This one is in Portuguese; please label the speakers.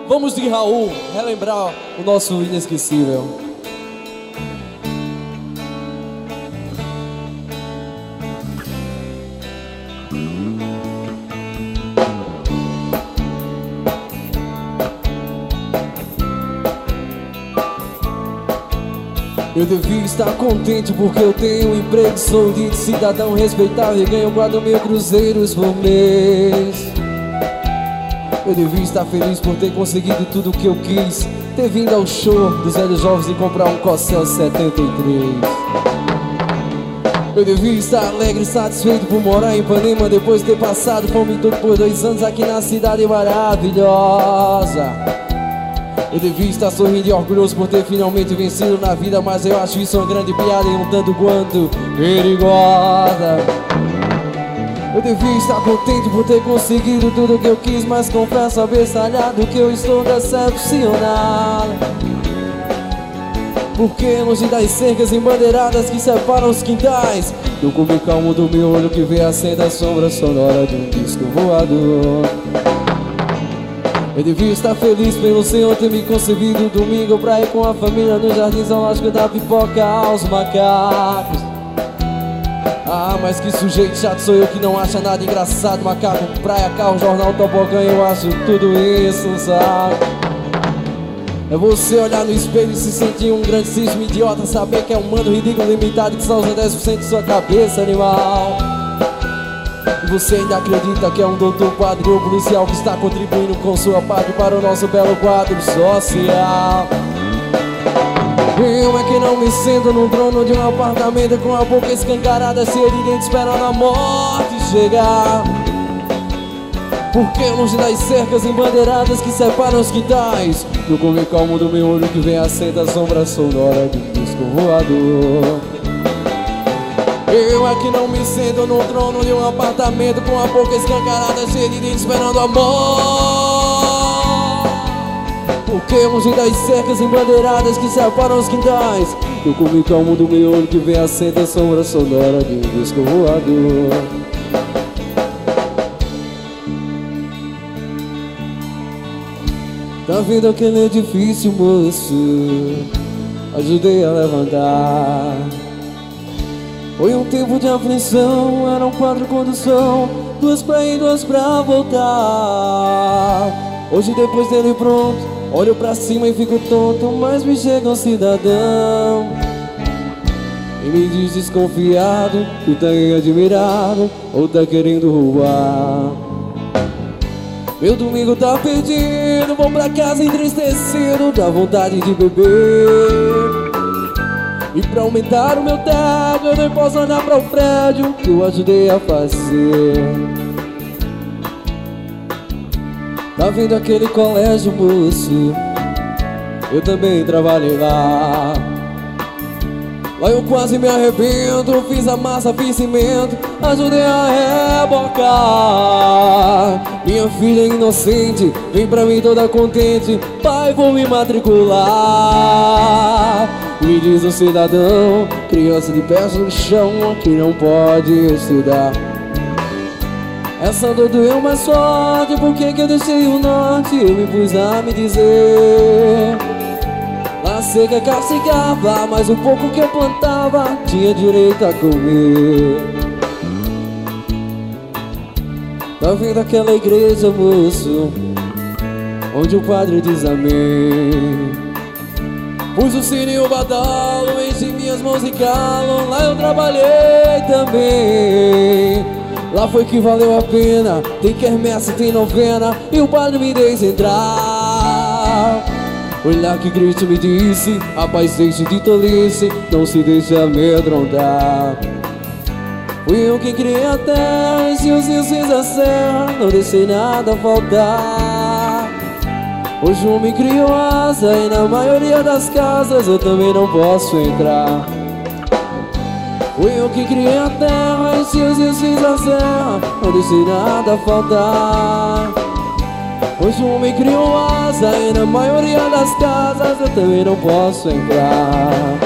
Speaker 1: Vamos de Raul, relembrar o nosso inesquecível. Eu devia estar contente porque eu tenho um emprego, sou de cidadão respeitável e ganho 4.000 cruzeiros por mês. Eu devia estar feliz por ter conseguido tudo o que eu quis, ter vindo ao show dos velhos jovens e comprar um Cossel 73. Eu devia estar alegre e satisfeito por morar em Ipanema, depois de ter passado fome por 2 anos aqui na cidade maravilhosa. Eu devia estar sorrindo e orgulhoso por ter finalmente vencido na vida, mas eu acho isso uma grande piada e um tanto quanto perigosa. Eu devia estar contente por ter conseguido tudo o que eu quis, mas confesso abestalhado que eu estou decepcionado. Porque longe das cercas embandeiradas que separam os quintais, eu comi calmo do meu olho que vê a da sombra sonora de um disco voador. Eu devia estar feliz pelo Senhor ter me concebido domingo pra ir com a família no jardim zoológico da pipoca aos macacos. Ah, mas que sujeito chato sou eu que não acha nada engraçado. Macaco, praia, carro, jornal, tobogã, eu acho tudo isso um saco. É você olhar no espelho e se sentir um grandíssimo idiota, saber que é um mano ridículo limitado que só usa 10% de sua cabeça, animal. E você ainda acredita que é um doutor, padre ou policial que está contribuindo com sua parte para o nosso belo quadro social. Eu é que não me sento num trono de um apartamento com a boca escancarada, cheia de dentes esperando a morte chegar. Porque longe das cercas embandeiradas que separam os quintais, no come calmo do meu olho que vem a sombra sonora de um disco voador. Eu é que não me sento no trono de um apartamento com a boca escancarada, cheia de dentes esperando amor. Porque longe das cercas embandeiradas que separam os quintais, eu comi calmo do meu olho que vem a sombra sonora de um disco voador. Tá vendo aquele edifício, moço? Ajudei a levantar. Foi um tempo de aflição, eram 4 condução, 2 pra ir, 2 pra voltar. Hoje depois dele pronto, olho pra cima e fico tonto, mas me chega um cidadão e me diz desconfiado, tu tá aí admirado ou tá querendo roubar. Meu domingo tá perdido, vou pra casa entristecido, dá vontade de beber. E pra aumentar o meu tédio, eu nem posso andar pra o prédio que eu ajudei a fazer. Tá vendo aquele colégio, moço? Eu também trabalhei lá. Lá eu quase me arrebento, fiz a massa, fiz cimento, ajudei a rebocar. Minha filha inocente, vem pra mim toda contente, pai, vou me matricular. Me diz o cidadão, criança de pés no chão, que não pode estudar. Essa dor doeu mais forte, por que eu deixei o norte? Eu me pus a me dizer. A seca castigava, mas o pouco que eu plantava tinha direito a comer. Tá vendo aquela igreja, moço, onde o padre diz amém? Pus o sino e o badalo, enchi minhas mãos e calo, lá eu trabalhei também. Lá foi que valeu a pena, tem quermesse, tem novena, e o padre me deixa entrar. Foi lá que Cristo me disse, rapaz, deixe de tolice, não se deixe amedrontar. Fui eu quem criei a terra, e se os rios fiz a serra, não deixei nada faltar. Hoje o homem criou asa, e na maioria das casas eu também não posso entrar. Fui eu que criei a terra, e se os rios fiz a serra, não deixei nada faltar. Hoje o homem criou asa, e na maioria das casas eu também não posso entrar.